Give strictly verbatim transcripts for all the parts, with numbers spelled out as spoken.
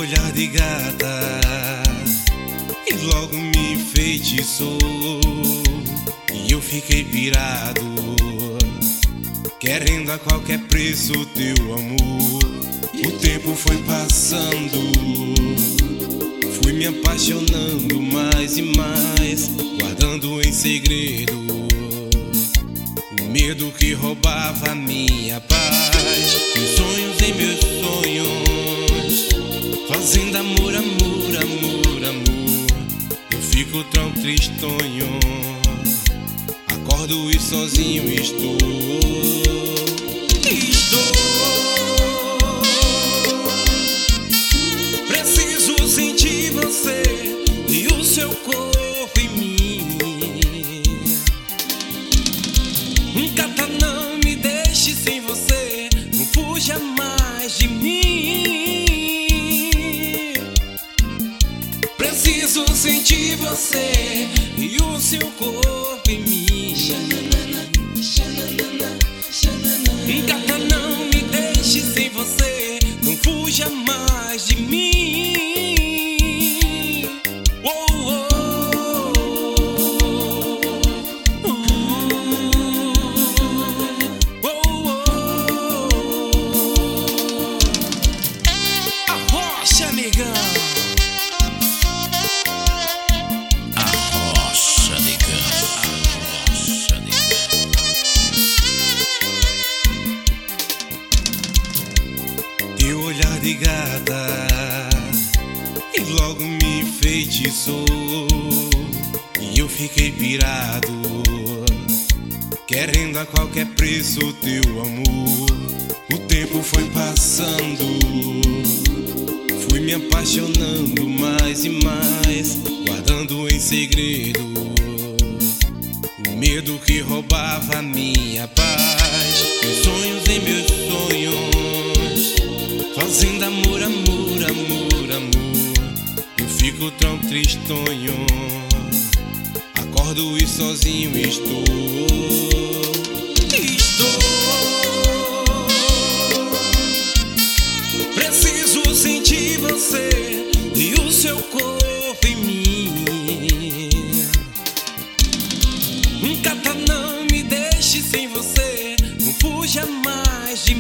olhar de gata e logo me enfeitiçou, e eu fiquei pirado, querendo a qualquer preço teu amor. O tempo foi passando, fui me apaixonando mais e mais, guardando em segredo o medo que roubava a minha paz. Meus sonhos em meus sonhos, fazendo amor, amor, amor, amor. Eu fico tão tristonho, acordo e sozinho estou. Estou, preciso sentir você e o seu corpo em mim. Gata, não me deixe sem você, não fuja mais de mim. Preciso sentir você e o seu corpo em mim. Gata, não me deixe sem você, não fuja mais de mim. Oh, oh, oh, oh, oh. Arrocha, negão. Arrocha, negão. Arrocha, negão. Teu olhar de gata e logo me enfeitiçou, e eu fiquei pirado, querendo a qualquer preço teu amor. O tempo foi passando, fui me apaixonando mais e mais, guardando em segredo o medo que roubava a minha paz. Meus sonhos em meus sonhos, fazendo amor, amor, amor, amor. Eu fico tão tristonho, acordo e sozinho estou. Estou, preciso sentir você e o seu corpo em mim. Gata, não me deixe sem você, não fuja mais de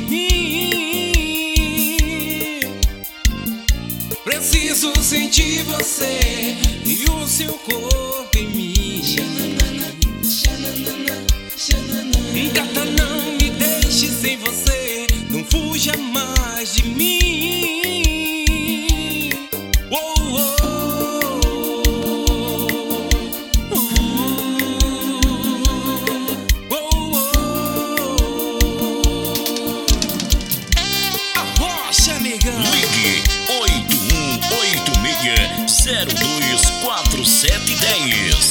mim. Preciso sentir você e o seu corpo em mim. Gata, não me deixe sem você, não fuja mais de mim. Oh, oh, oh, oh, oh. Arrocha, negão. Ligue oito um oito seis zero dois quatro sete um zero.